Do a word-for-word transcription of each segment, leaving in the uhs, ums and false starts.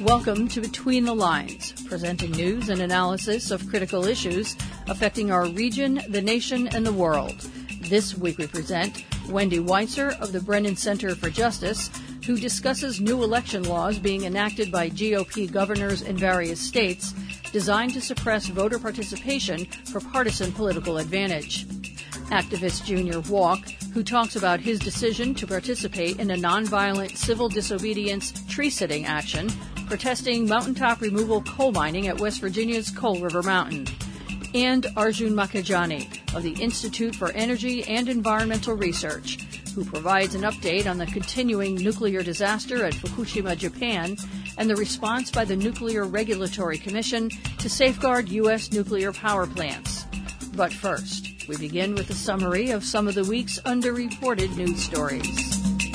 Welcome to Between the Lines, presenting news and analysis of critical issues affecting our region, the nation, and the world. This week we present Wendy Weitzer of the Brennan Center for Justice, who discusses new election laws being enacted by G O P governors in various states designed to suppress voter participation for partisan political advantage. Activist Junior Walk, who talks about his decision to participate in a nonviolent civil disobedience tree-sitting action protesting mountaintop removal coal mining at West Virginia's Coal River Mountain. And Arjun Makhijani of the Institute for Energy and Environmental Research, who provides an update on the continuing nuclear disaster at Fukushima, Japan, and the response by the Nuclear Regulatory Commission to safeguard U S nuclear power plants. But first, we begin with a summary of some of the week's underreported news stories.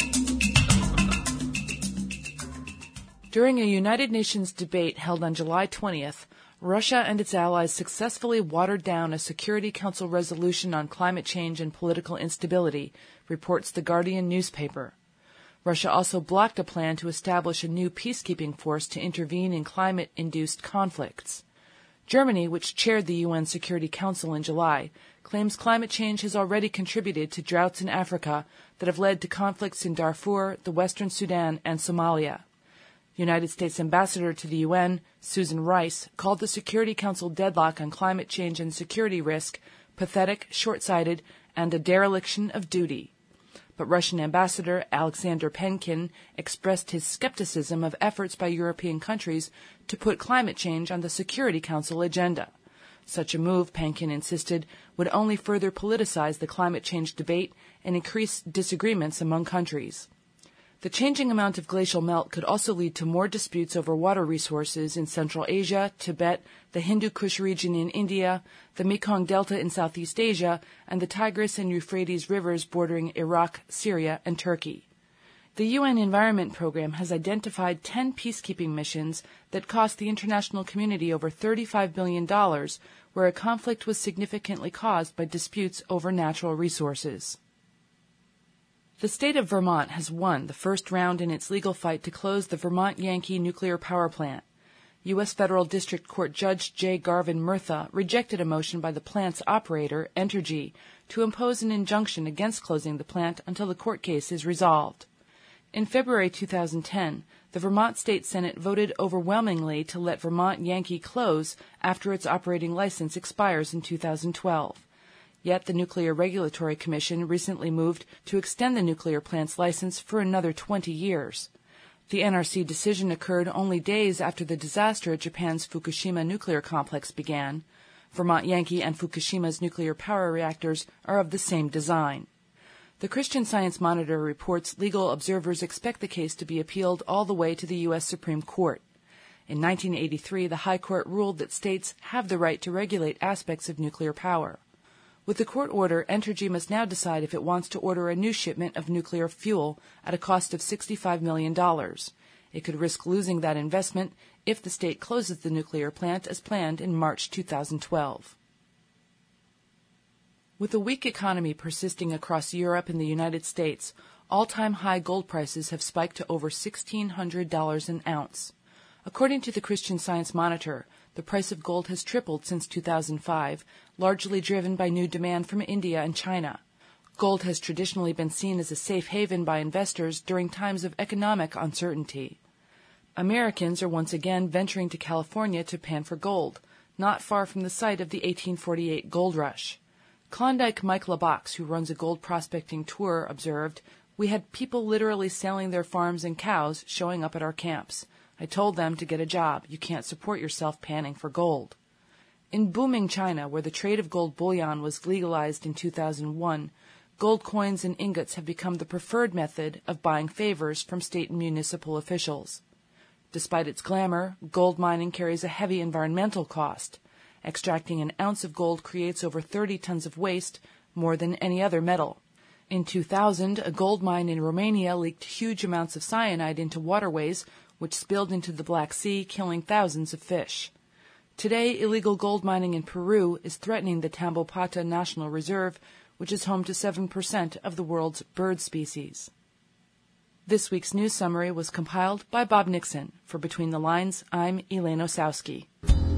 During a United Nations debate held on July twentieth, Russia and its allies successfully watered down a Security Council resolution on climate change and political instability, reports The Guardian newspaper. Russia also blocked a plan to establish a new peacekeeping force to intervene in climate-induced conflicts. Germany, which chaired the U N Security Council in July, claims climate change has already contributed to droughts in Africa that have led to conflicts in Darfur, the Western Sudan, and Somalia. United States Ambassador to the U N, Susan Rice, called the Security Council deadlock on climate change and security risk pathetic, short-sighted, and a dereliction of duty. But Russian Ambassador Alexander Penkin expressed his skepticism of efforts by European countries to put climate change on the Security Council agenda. Such a move, Penkin insisted, would only further politicize the climate change debate and increase disagreements among countries. The changing amount of glacial melt could also lead to more disputes over water resources in Central Asia, Tibet, the Hindu Kush region in India, the Mekong Delta in Southeast Asia, and the Tigris and Euphrates rivers bordering Iraq, Syria, and Turkey. The U N Environment Program has identified ten peacekeeping missions that cost the international community over thirty-five billion dollars, where a conflict was significantly caused by disputes over natural resources. The state of Vermont has won the first round in its legal fight to close the Vermont Yankee nuclear power plant. U S Federal District Court Judge J. Garvin Murtha rejected a motion by the plant's operator, Entergy, to impose an injunction against closing the plant until the court case is resolved. In February two thousand ten, the Vermont State Senate voted overwhelmingly to let Vermont Yankee close after its operating license expires in two thousand twelve. Yet the Nuclear Regulatory Commission recently moved to extend the nuclear plant's license for another twenty years. The N R C decision occurred only days after the disaster at Japan's Fukushima nuclear complex began. Vermont Yankee and Fukushima's nuclear power reactors are of the same design. The Christian Science Monitor reports legal observers expect the case to be appealed all the way to the U S Supreme Court. In nineteen eighty-three, the High Court ruled that states have the right to regulate aspects of nuclear power. With the court order, Entergy must now decide if it wants to order a new shipment of nuclear fuel at a cost of sixty-five million dollars. It could risk losing that investment if the state closes the nuclear plant as planned in March two thousand twelve. With a weak economy persisting across Europe and the United States, all-time high gold prices have spiked to over sixteen hundred dollars an ounce. According to the Christian Science Monitor, the price of gold has tripled since two thousand five, largely driven by new demand from India and China. Gold has traditionally been seen as a safe haven by investors during times of economic uncertainty. Americans are once again venturing to California to pan for gold, not far from the site of the eighteen forty-eight gold rush. Klondike Mike LaBox, who runs a gold prospecting tour, observed, "We had people literally selling their farms and cows showing up at our camps. I told them to get a job. You can't support yourself panning for gold." In booming China, where the trade of gold bullion was legalized in two thousand one, gold coins and ingots have become the preferred method of buying favors from state and municipal officials. Despite its glamour, gold mining carries a heavy environmental cost. Extracting an ounce of gold creates over thirty tons of waste, more than any other metal. In two thousand, a gold mine in Romania leaked huge amounts of cyanide into waterways, which spilled into the Black Sea, killing thousands of fish. Today, illegal gold mining in Peru is threatening the Tambopata National Reserve, which is home to seven percent of the world's bird species. This week's news summary was compiled by Bob Nixon. For Between the Lines, I'm Elaine Osowski.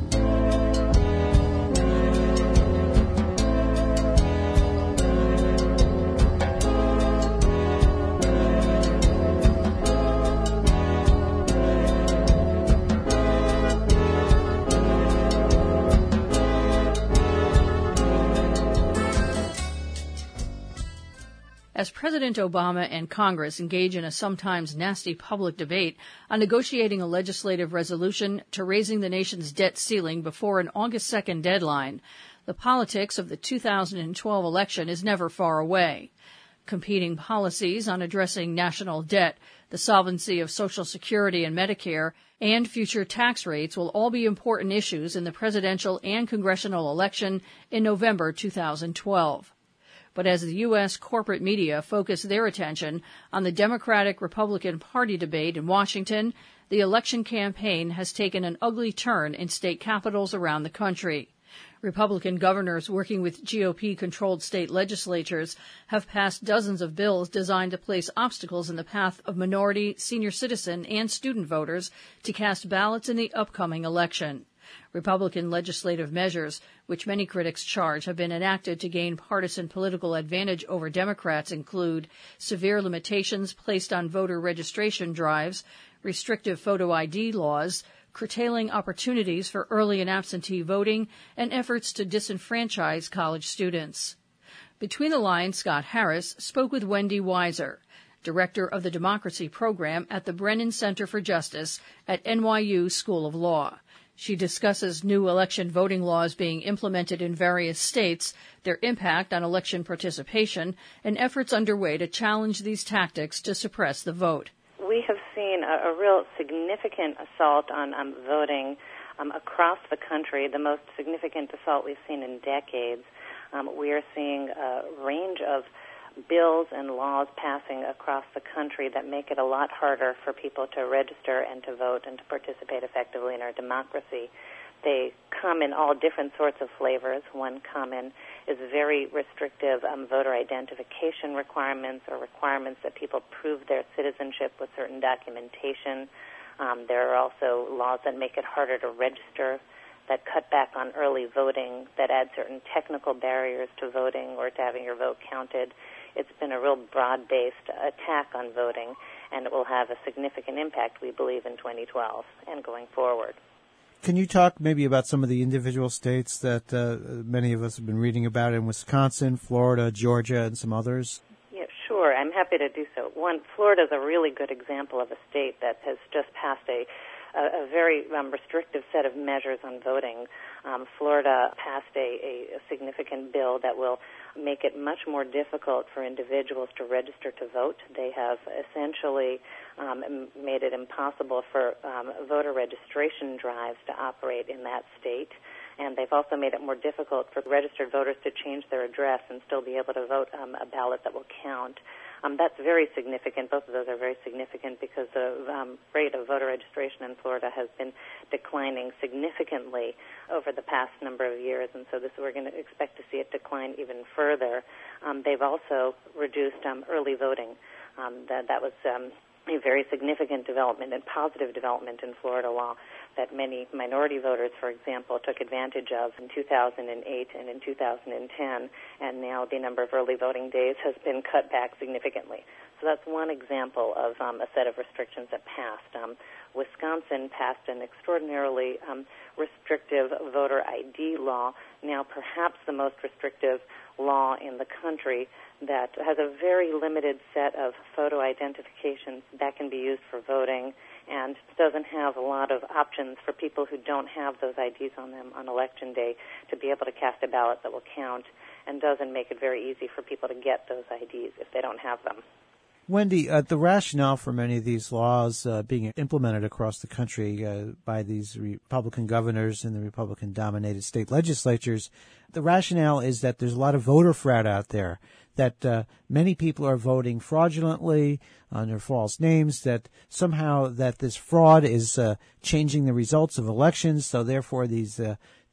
As President Obama and Congress engage in a sometimes nasty public debate on negotiating a legislative resolution to raising the nation's debt ceiling before an August second deadline, the politics of the two thousand twelve election is never far away. Competing policies on addressing national debt, the solvency of Social Security and Medicare, and future tax rates will all be important issues in the presidential and congressional election in November two thousand twelve. But as the U S corporate media focus their attention on the Democratic-Republican Party debate in Washington, the election campaign has taken an ugly turn in state capitals around the country. Republican governors working with G O P-controlled state legislatures have passed dozens of bills designed to place obstacles in the path of minority, senior citizen, and student voters to cast ballots in the upcoming election. Republican legislative measures, which many critics charge have been enacted to gain partisan political advantage over Democrats, include severe limitations placed on voter registration drives, restrictive photo I D laws, curtailing opportunities for early and absentee voting, and efforts to disenfranchise college students. Between the Lines, Scott Harris spoke with Wendy Weiser, director of the Democracy Program at the Brennan Center for Justice at N Y U School of Law. She discusses new election voting laws being implemented in various states, their impact on election participation, and efforts underway to challenge these tactics to suppress the vote. We have seen a, a real significant assault on um, voting um, across the country, the most significant assault we've seen in decades. Um, we are seeing a range of bills and laws passing across the country that make it a lot harder for people to register and to vote and to participate effectively in our democracy. They come in all different sorts of flavors. One common is very restrictive um, voter identification requirements or requirements that people prove their citizenship with certain documentation. Um, there are also laws that make it harder to register, that cut back on early voting, that add certain technical barriers to voting or to having your vote counted. It's been a real broad-based attack on voting, and it will have a significant impact, we believe, in twenty twelve and going forward. Can you talk maybe about some of the individual states that uh, many of us have been reading about in Wisconsin, Florida, Georgia, and some others? Yeah, sure. I'm happy to do so. One, Florida is a really good example of a state that has just passed a a, a very um, restrictive set of measures on voting. Um, Florida passed a, a, a significant bill that will make it much more difficult for individuals to register to vote. They have essentially um, made it impossible for um, voter registration drives to operate in that state. And they've also made it more difficult for registered voters to change their address and still be able to vote um, a ballot that will count. Um, that's very significant. Both of those are very significant because the um, rate of voter registration in Florida has been declining significantly over the past number of years, and so this we're going to expect to see it decline even further. Um, they've also reduced um, early voting. Um, that, that was um, a very significant development and positive development in Florida law that many minority voters, for example, took advantage of in two thousand eight and in two thousand ten, and now the number of early voting days has been cut back significantly. So that's one example of um, a set of restrictions that passed. Um, Wisconsin passed an extraordinarily um, restrictive voter I D law, now perhaps the most restrictive law in the country, that has a very limited set of photo identifications that can be used for voting and doesn't have a lot of options for people who don't have those I Ds on them on Election Day to be able to cast a ballot that will count, and doesn't make it very easy for people to get those I Ds if they don't have them. Wendy, uh, the rationale for many of these laws uh, being implemented across the country uh, by these Republican governors and the Republican-dominated state legislatures, the rationale is that there's a lot of voter fraud out there, that uh, many people are voting fraudulently under false names, that somehow that this fraud is uh, changing the results of elections, so therefore these uh,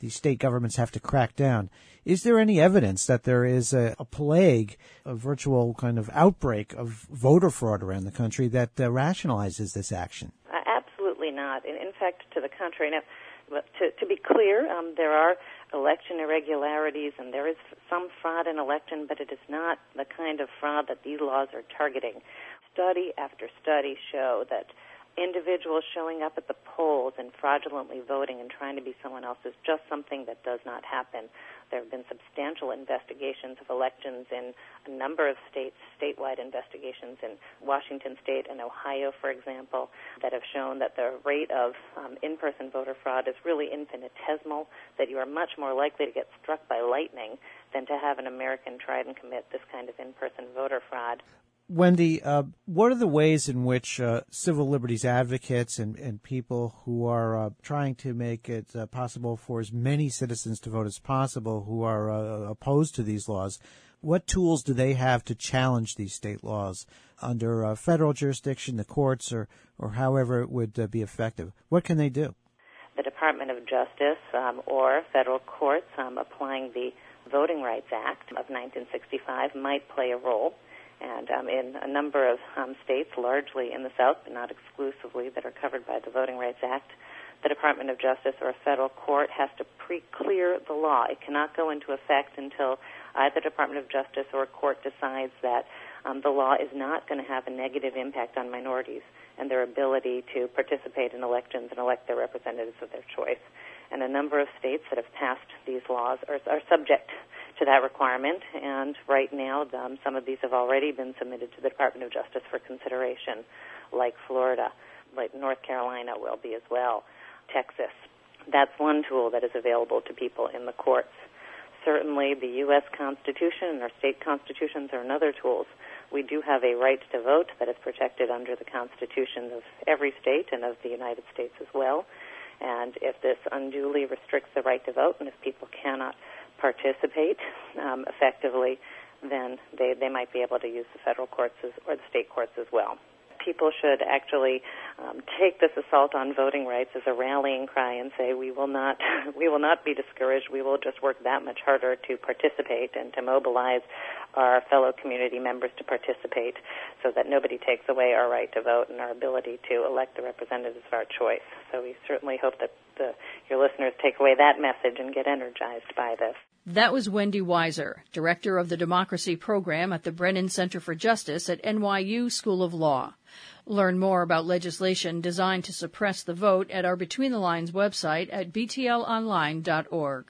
the state governments have to crack down. Is there any evidence that there is a, a plague, a virtual kind of outbreak of voter fraud around the country that uh, rationalizes this action? Uh, absolutely not. In, in fact, to the contrary. Now, to, to be clear, um, there are election irregularities and there is some fraud in election, but it is not the kind of fraud that these laws are targeting. Study after study show that individuals showing up at the polls and fraudulently voting and trying to be someone else is just something that does not happen. There have been substantial investigations of elections in a number of states, statewide investigations in Washington State and Ohio, for example, that have shown that the rate of um, in-person voter fraud is really infinitesimal, that you are much more likely to get struck by lightning than to have an American try and commit this kind of in-person voter fraud. Wendy, uh, what are the ways in which uh, civil liberties advocates and, and people who are uh, trying to make it uh, possible for as many citizens to vote as possible who are uh, opposed to these laws, what tools do they have to challenge these state laws under uh, federal jurisdiction, the courts, or, or however it would uh, be effective? What can they do? The Department of Justice um, or federal courts um, applying the Voting Rights Act of nineteen sixty-five might play a role. And um, in a number of um, states, largely in the South, but not exclusively, that are covered by the Voting Rights Act, the Department of Justice or a federal court has to pre-clear the law. It cannot go into effect until either Department of Justice or a court decides that um, the law is not going to have a negative impact on minorities and their ability to participate in elections and elect their representatives of their choice. And a number of states that have passed these laws are, are subject to that requirement, and right now um, some of these have already been submitted to the Department of Justice for consideration, like Florida, like North Carolina will be as well, Texas. That's one tool that is available to people in the courts. Certainly the U S Constitution and our state constitutions are another tools. We do have a right to vote that is protected under the constitutions of every state and of the United States as well. And if this unduly restricts the right to vote, and if people cannot participate um, effectively, then they, they might be able to use the federal courts as, or the state courts as well. People should actually um, take this assault on voting rights as a rallying cry and say, we will not we will not be discouraged. We will just work that much harder to participate and to mobilize our fellow community members to participate so that nobody takes away our right to vote and our ability to elect the representatives of our choice. So we certainly hope that the, your listeners take away that message and get energized by this. That was Wendy Weiser, Director of the Democracy Program at the Brennan Center for Justice at N Y U School of Law. Learn more about legislation designed to suppress the vote at our Between the Lines website at b t l online dot org.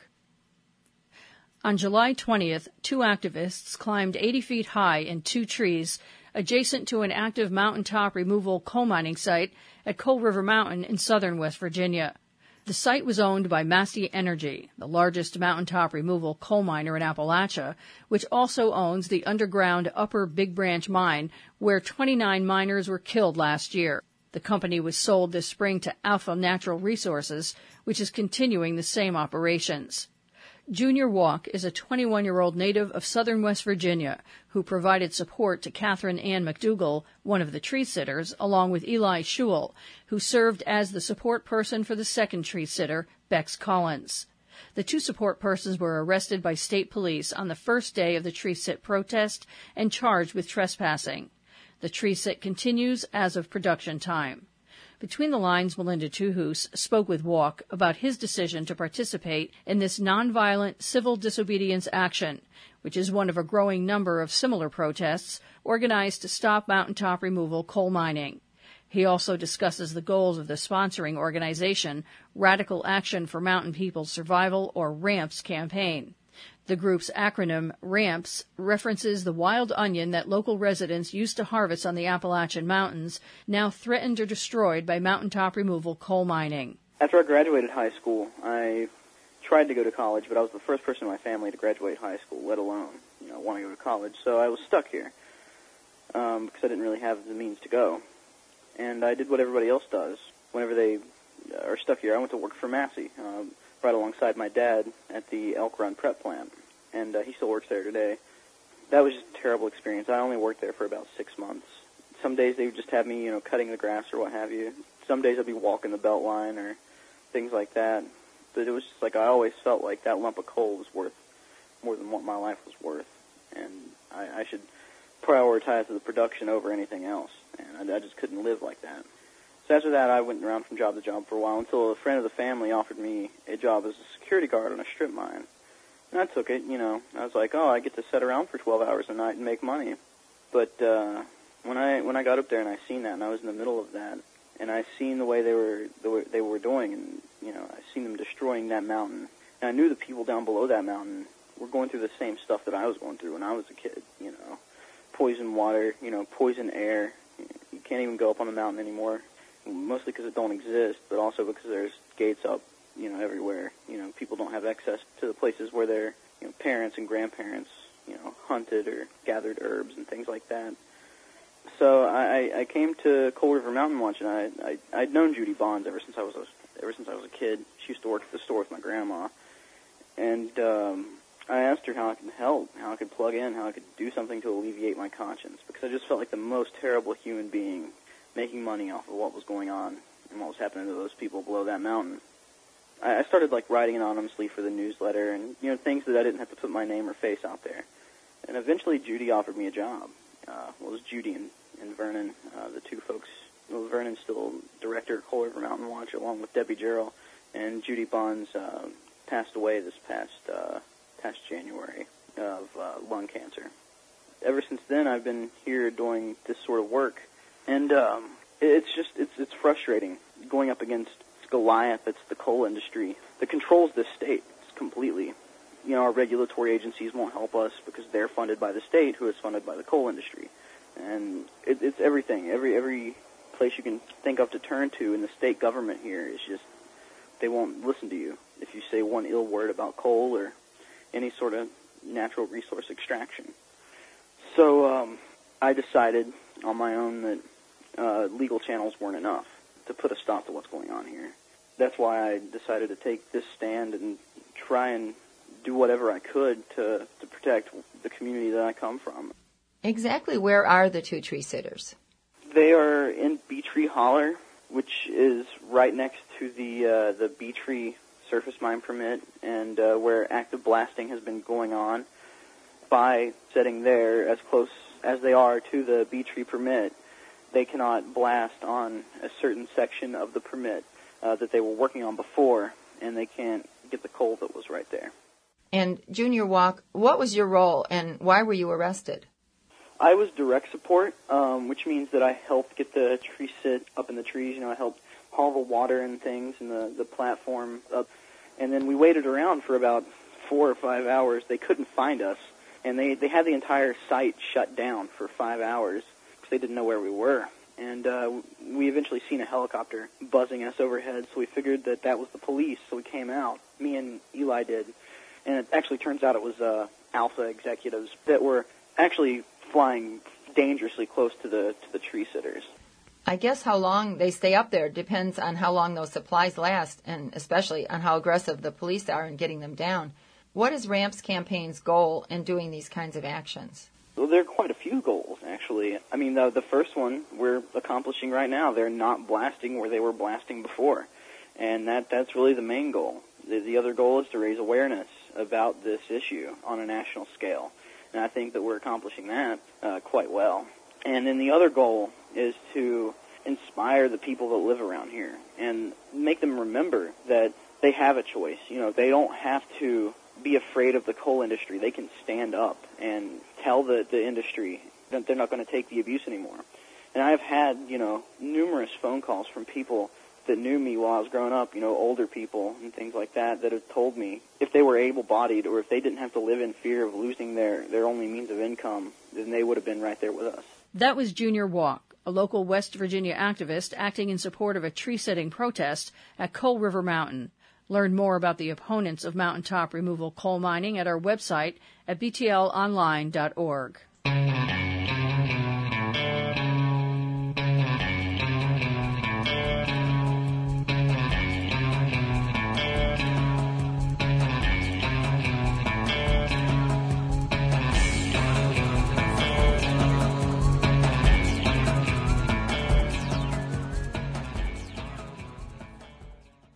On July twentieth, two activists climbed eighty feet high in two trees adjacent to an active mountaintop removal coal mining site at Coal River Mountain in southern West Virginia. The site was owned by Massey Energy, the largest mountaintop removal coal miner in Appalachia, which also owns the underground Upper Big Branch mine, where twenty-nine miners were killed last year. The company was sold this spring to Alpha Natural Resources, which is continuing the same operations. Junior Walk is a twenty-one-year-old native of southern West Virginia who provided support to Catherine Ann McDougall, one of the tree sitters, along with Eli Schewel, who served as the support person for the second tree sitter, Bex Collins. The two support persons were arrested by state police on the first day of the tree sit protest and charged with trespassing. The tree sit continues as of production time. Between the Lines, Melinda Tuhus spoke with Walk about his decision to participate in this nonviolent civil disobedience action, which is one of a growing number of similar protests organized to stop mountaintop removal coal mining. He also discusses the goals of the sponsoring organization, Radical Action for Mountain People's Survival, or RAMPS campaign. The group's acronym, RAMPS, references the wild onion that local residents used to harvest on the Appalachian Mountains, now threatened or destroyed by mountaintop removal coal mining. After I graduated high school, I tried to go to college, but I was the first person in my family to graduate high school, let alone, you know, want to go to college. So I was stuck here um, because I didn't really have the means to go. And I did what everybody else does. Whenever they are stuck here, I went to work for Massey, uh, right alongside my dad at the Elk Run prep plant, and uh, he still works there today. That was just a terrible experience. I only worked there for about six months. Some days they would just have me, you know, cutting the grass or what have you. Some days I'd be walking the belt line or things like that. but it was just like I always felt like that lump of coal was worth more than what my life was worth, and I, I should prioritize the production over anything else, and I, I just couldn't live like that. So after that, I went around from job to job for a while until a friend of the family offered me a job as a security guard on a strip mine. And I took it, you know. I was like, oh, I get to sit around for twelve hours a night and make money. But uh, when I when I got up there and I seen that, and I was in the middle of that, and I seen the way they were the way they were doing, and you know, I seen them destroying that mountain, and I knew the people down below that mountain were going through the same stuff that I was going through when I was a kid. You know, poison water, you know, poison air. You can't even go up on the mountain anymore, mostly because it don't exist, but also because there's gates up, you know, everywhere. You know, people don't have access to the places where their, you know, parents and grandparents, you know, hunted or gathered herbs and things like that. So I, I came to Coal River Mountain Watch, and I, I I'd known Judy Bonds ever since I was a, ever since I was a kid. She used to work at the store with my grandma, and um, I asked her how I could help, how I could plug in, how I could do something to alleviate my conscience, because I just felt like the most terrible human being making money off of what was going on and what was happening to those people below that mountain. I, I started like writing anonymously for the newsletter, and you know, things that I didn't have to put my name or face out there. And eventually, Judy offered me a job. Uh, well, it was Judy and, and Vernon, uh, the two folks. Well, Vernon's still director of Coal River Mountain Watch, along with Debbie Gerald, and Judy Bonds uh, passed away this past uh, past January of uh, lung cancer. Ever since then, I've been here doing this sort of work, and um, it's just it's it's frustrating going up against Goliath. It's the coal industry that controls this state completely. You know, our regulatory agencies won't help us because they're funded by the state, who is funded by the coal industry. And it, it's everything. Every every place you can think of to turn to in the state government here is just, they won't listen to you if you say one ill word about coal or any sort of natural resource extraction. So um, I decided on my own that uh, legal channels weren't enough to put a stop to what's going on here. That's why I decided to take this stand and try and do whatever I could to, to protect the community that I come from. Exactly where are the two tree sitters? They are in Bee Tree Holler, which is right next to the uh, the Bee Tree surface mine permit, and uh, where active blasting has been going on. By setting there as close as they are to the Bee Tree permit, they cannot blast on a certain section of the permit uh, that they were working on before, and they can't get the coal that was right there. And Junior Walk, what was your role, and why were you arrested? I was direct support, um, which means that I helped get the tree sit up in the trees. You know, I helped haul the water and things and the, the platform up. And then we waited around for about four or five hours. They couldn't find us, and they, they had the entire site shut down for five hours because they didn't know where we were. And uh, we eventually seen a helicopter buzzing us overhead, so we figured that that was the police, so we came out. Me and Eli did. And it actually turns out it was uh, Alpha executives that were actually flying dangerously close to the to the tree sitters. I guess how long they stay up there depends on how long those supplies last, and especially on how aggressive the police are in getting them down. What is RAMP's campaign's goal in doing these kinds of actions? Well, there are quite a few goals, actually. I mean, the, the first one we're accomplishing right now. They're not blasting where they were blasting before, and that that's really the main goal. The, the other goal is to raise awareness about this issue on a national scale, and I think that we're accomplishing that uh, quite well. And then the other goal is to inspire the people that live around here and make them remember that they have a choice. You know, they don't have to be afraid of the coal industry. They can stand up and tell the, the industry that they're not going to take the abuse anymore. And I've had, you know, numerous phone calls from people that knew me while I was growing up, you know, older people and things like that, that have told me if they were able-bodied or if they didn't have to live in fear of losing their, their only means of income, then they would have been right there with us. That was Junior Walk, a local West Virginia activist acting in support of a tree-setting protest at Coal River Mountain. Learn more about the opponents of mountaintop removal coal mining at our website at b t l online dot org.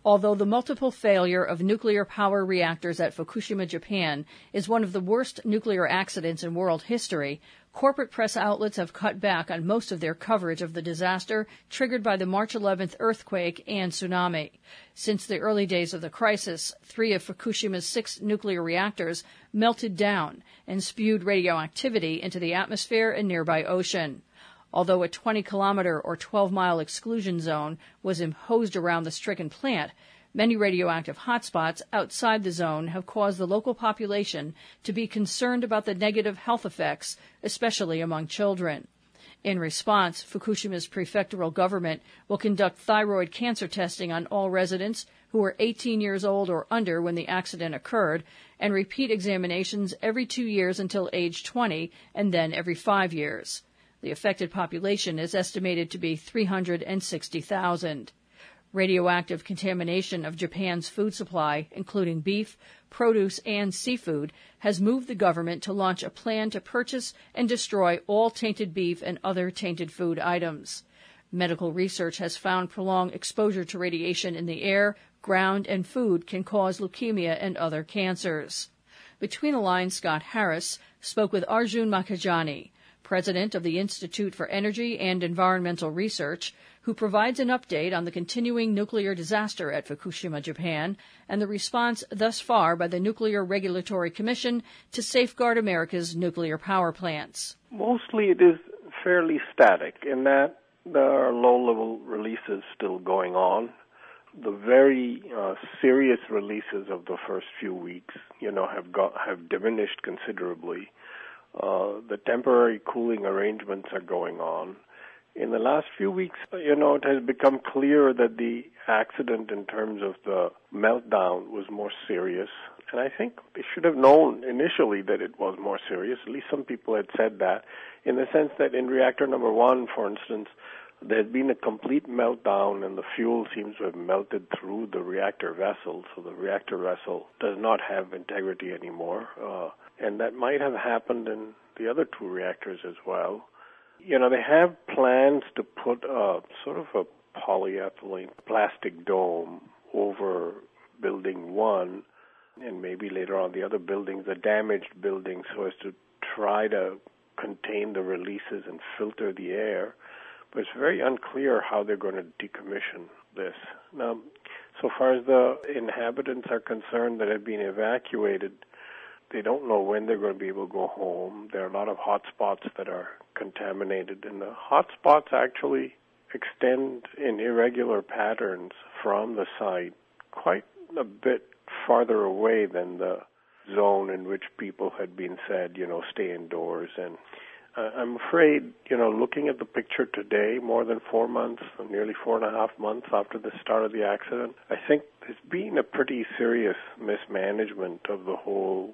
Although the multiple failure of nuclear power reactors at Fukushima, Japan, is one of the worst nuclear accidents in world history, corporate press outlets have cut back on most of their coverage of the disaster triggered by the March eleventh earthquake and tsunami. Since the early days of the crisis, three of Fukushima's six nuclear reactors melted down and spewed radioactivity into the atmosphere and nearby ocean. Although a twenty-kilometer or twelve-mile exclusion zone was imposed around the stricken plant, many radioactive hotspots outside the zone have caused the local population to be concerned about the negative health effects, especially among children. In response, Fukushima's prefectural government will conduct thyroid cancer testing on all residents who were eighteen years old or under when the accident occurred, and repeat examinations every two years until age twenty, and then every five years. The affected population is estimated to be three hundred sixty thousand. Radioactive contamination of Japan's food supply, including beef, produce, and seafood, has moved the government to launch a plan to purchase and destroy all tainted beef and other tainted food items. Medical research has found prolonged exposure to radiation in the air, ground, and food can cause leukemia and other cancers. Between the Lines, Scott Harris spoke with Arjun Makhijani, president of the Institute for Energy and Environmental Research, who provides an update on the continuing nuclear disaster at Fukushima, Japan, and the response thus far by the Nuclear Regulatory Commission to safeguard America's nuclear power plants. Mostly it is fairly static in that there are low-level releases still going on. The very uh, serious releases of the first few weeks, you know, have got have diminished considerably. Uh, the temporary cooling arrangements are going on. In the last few weeks, you know, it has become clear that the accident in terms of the meltdown was more serious. And I think they should have known initially that it was more serious. At least some people had said that, in the sense that in reactor number one, for instance, there had been a complete meltdown and the fuel seems to have melted through the reactor vessel. So the reactor vessel does not have integrity anymore. Uh, and that might have happened in the other two reactors as well. You know, they have plans to put a sort of a polyethylene plastic dome over building one and maybe later on the other buildings, the damaged buildings, so as to try to contain the releases and filter the air. But it's very unclear how they're going to decommission this. Now, so far as the inhabitants are concerned that have been evacuated, they don't know when they're going to be able to go home. There are a lot of hot spots that are contaminated, and the hot spots actually extend in irregular patterns from the site quite a bit farther away than the zone in which people had been said, you know, stay indoors. And uh, I'm afraid, you know, looking at the picture today, more than four months, nearly four and a half months after the start of the accident, I think there's been a pretty serious mismanagement of the whole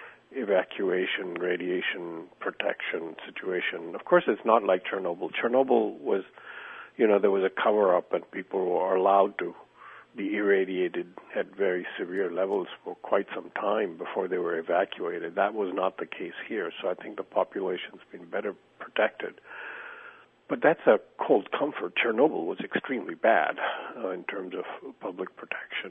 evacuation, radiation protection situation. Of course, it's not like Chernobyl. Chernobyl was, you know, there was a cover-up and people were allowed to be irradiated at very severe levels for quite some time before they were evacuated. That was not the case here, so I think the population's been better protected. But that's a cold comfort. Chernobyl was extremely bad uh, in terms of public protection.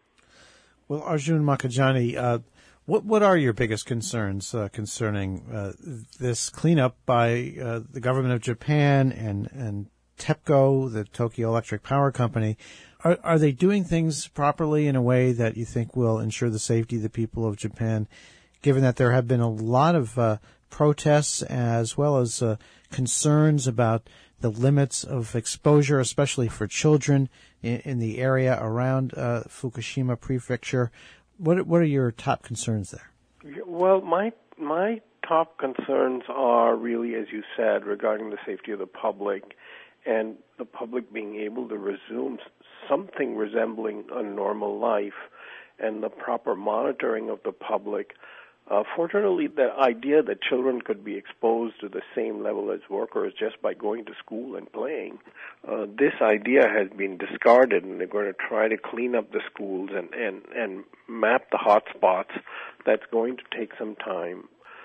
Well, Arjun Makhijani, uh, What what are your biggest concerns uh, concerning uh, this cleanup by uh, the government of Japan and, and TEPCO, the Tokyo Electric Power Company? Are, are they doing things properly in a way that you think will ensure the safety of the people of Japan, given that there have been a lot of uh, protests as well as uh, concerns about the limits of exposure, especially for children in, in the area around uh, Fukushima Prefecture? What what are your top concerns there? Well, my my top concerns are really, as you said, regarding the safety of the public and the public being able to resume something resembling a normal life and the proper monitoring of the public. Uh, fortunately, the idea that children could be exposed to the same level as workers just by going to school and playing, uh, this idea has been discarded, and they're going to try to clean up the schools and, and, and map the hot spots. That's going to take some time.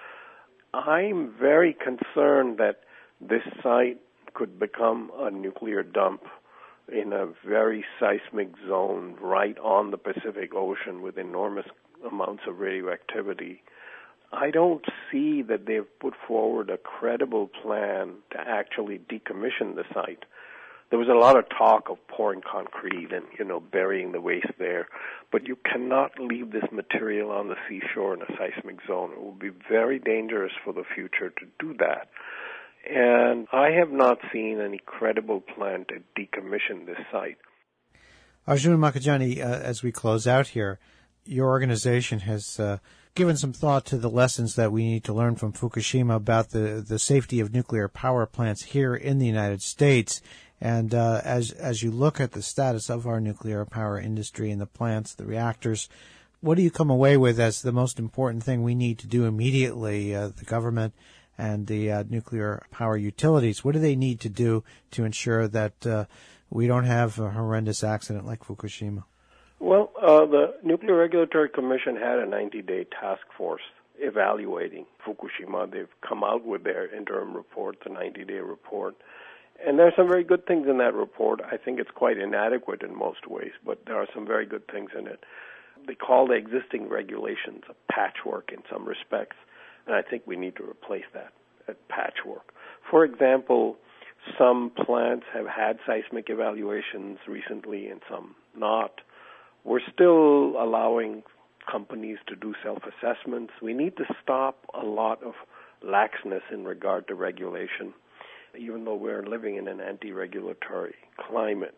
I'm very concerned that this site could become a nuclear dump in a very seismic zone right on the Pacific Ocean with enormous amounts of radioactivity. I don't see that they've put forward a credible plan to actually decommission the site. There was a lot of talk of pouring concrete and, you know, burying the waste there, but you cannot leave this material on the seashore in a seismic zone. It will be very dangerous for the future to do that. And I have not seen any credible plan to decommission this site. Arjun Makhijani, uh, as we close out here, your organization has uh, given some thought to the lessons that we need to learn from Fukushima about the, the safety of nuclear power plants here in the United States. And uh, as as you look at the status of our nuclear power industry and the plants, the reactors, what do you come away with as the most important thing we need to do immediately, uh, the government and the uh, nuclear power utilities? What do they need to do to ensure that uh, we don't have a horrendous accident like Fukushima? Well, uh, the Nuclear Regulatory Commission had a ninety-day task force evaluating Fukushima. They've come out with their interim report, the ninety-day report. And there are some very good things in that report. I think it's quite inadequate in most ways, but there are some very good things in it. They call the existing regulations a patchwork in some respects, and I think we need to replace that, that patchwork. For example, some plants have had seismic evaluations recently and some not. We're still allowing companies to do self-assessments. We need to stop a lot of laxness in regard to regulation, even though we're living in an anti-regulatory climate.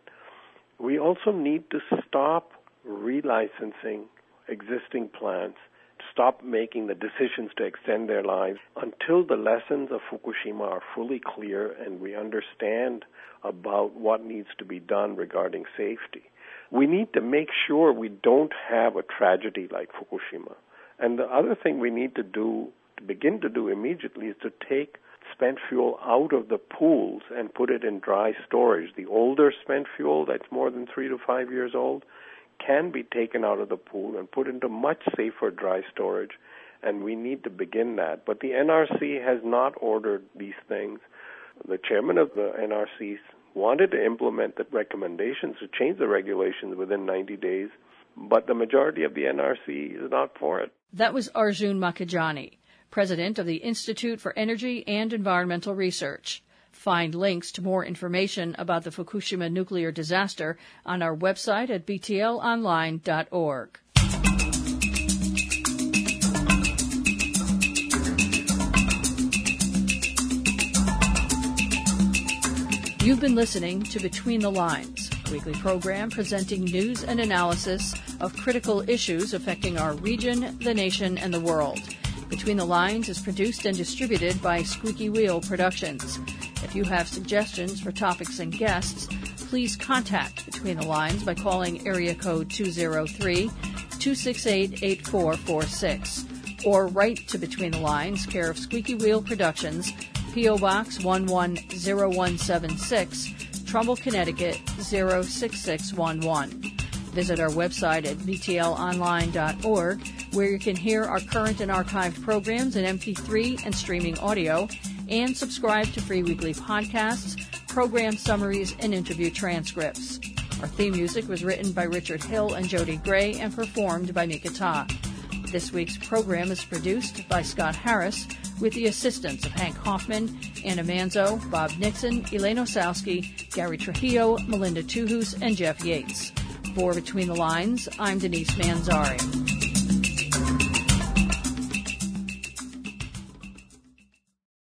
We also need to stop relicensing existing plants, stop making the decisions to extend their lives until the lessons of Fukushima are fully clear and we understand about what needs to be done regarding safety. We need to make sure we don't have a tragedy like Fukushima. And the other thing we need to do, to begin to do immediately, is to take spent fuel out of the pools and put it in dry storage. The older spent fuel that's more than three to five years old can be taken out of the pool and put into much safer dry storage, and we need to begin that. But the N R C has not ordered these things. The chairman of the N R C wanted to implement the recommendations to change the regulations within ninety days, but the majority of the N R C is not for it. That was Arjun Makhijani, president of the Institute for Energy and Environmental Research. Find links to more information about the Fukushima nuclear disaster on our website at b t l online dot org. You've been listening to Between the Lines, a weekly program presenting news and analysis of critical issues affecting our region, the nation, and the world. Between the Lines is produced and distributed by Squeaky Wheel Productions. If you have suggestions for topics and guests, please contact Between the Lines by calling area code two oh three, two six eight, eight four four six or write to Between the Lines, care of Squeaky Wheel Productions, P O. Box one one zero one seven six, Trumbull, Connecticut zero six six one one. Visit our website at b t l online dot org, where you can hear our current and archived programs in M P three and streaming audio, and subscribe to free weekly podcasts, program summaries, and interview transcripts. Our theme music was written by Richard Hill and Jody Gray and performed by Mika Ta. This week's program is produced by Scott Harris with the assistance of Hank Hoffman, Anna Manzo, Bob Nixon, Elaine Osowski, Gary Trujillo, Melinda Tuhus, and Jeff Yates. For Between the Lines, I'm Denise Manzari.